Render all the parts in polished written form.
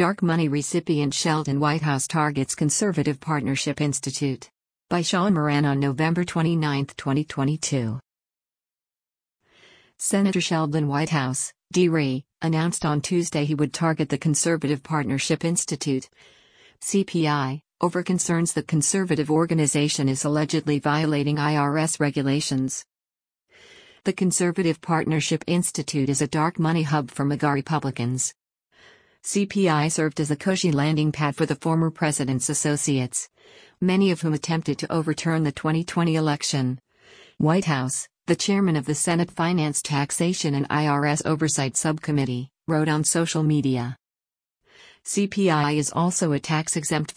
Dark money recipient Sheldon Whitehouse targets Conservative Partnership Institute. By Sean Moran on November 29, 2022. Senator Sheldon Whitehouse, D.R., announced on Tuesday he would target the Conservative Partnership Institute, CPI, over concerns the conservative organization is allegedly violating IRS regulations. The Conservative Partnership Institute is a dark money hub for MAGA Republicans. CPI served as a cushy landing pad for the former president's associates, many of whom attempted to overturn the 2020 election. Whitehouse, the chairman of the Senate Finance, Taxation and IRS Oversight Subcommittee, wrote on social media. CPI is also a tax-exempt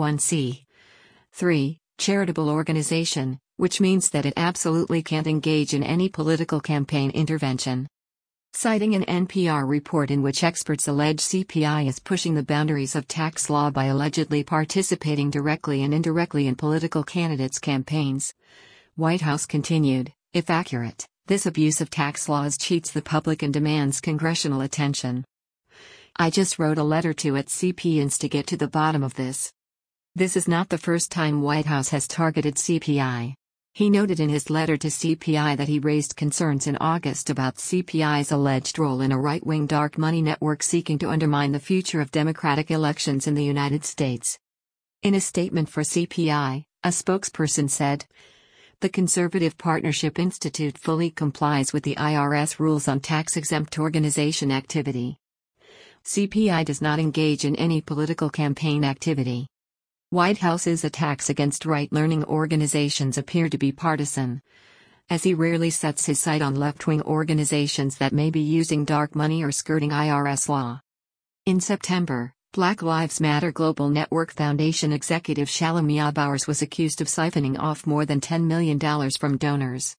501(c)(3) charitable organization, which means that it absolutely can't engage in any political campaign intervention. Citing an NPR report in which experts allege CPI is pushing the boundaries of tax law by allegedly participating directly and indirectly in political candidates' campaigns, Whitehouse continued, "If accurate, this abuse of tax laws cheats the public and demands congressional attention. I just wrote a letter to @CPINS to get to the bottom of this." This is not the first time Whitehouse has targeted CPI. He noted in his letter to CPI that he raised concerns in August about CPI's alleged role in a right-wing dark money network seeking to undermine the future of Democratic elections in the United States. In a statement for CPI, a spokesperson said, "The Conservative Partnership Institute fully complies with the IRS rules on tax-exempt organization activity. CPI does not engage in any political campaign activity." Whitehouse's attacks against right-leaning organizations appear to be partisan, as he rarely sets his sight on left-wing organizations that may be using dark money or skirting IRS law. In September, Black Lives Matter Global Network Foundation executive Shalomia Bowers was accused of siphoning off more than $10 million from donors.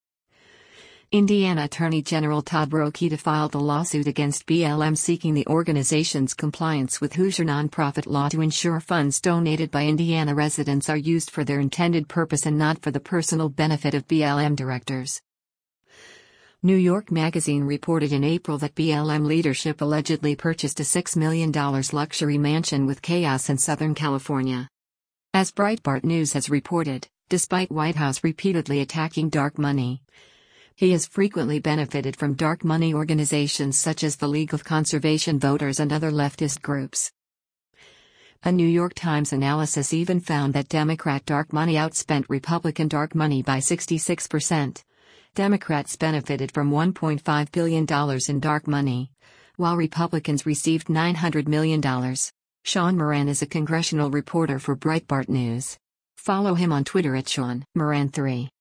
Indiana Attorney General Todd Rokita filed a lawsuit against BLM seeking the organization's compliance with Hoosier nonprofit law to ensure funds donated by Indiana residents are used for their intended purpose and not for the personal benefit of BLM directors. New York Magazine reported in April that BLM leadership allegedly purchased a $6 million luxury mansion with chaos in Southern California. As Breitbart News has reported, despite Whitehouse repeatedly attacking dark money, he has frequently benefited from dark money organizations such as the League of Conservation Voters and other leftist groups. A New York Times analysis even found that Democrat dark money outspent Republican dark money by 66%. Democrats benefited from $1.5 billion in dark money, while Republicans received $900 million. Sean Moran is a congressional reporter for Breitbart News. Follow him on Twitter @SeanMoran3.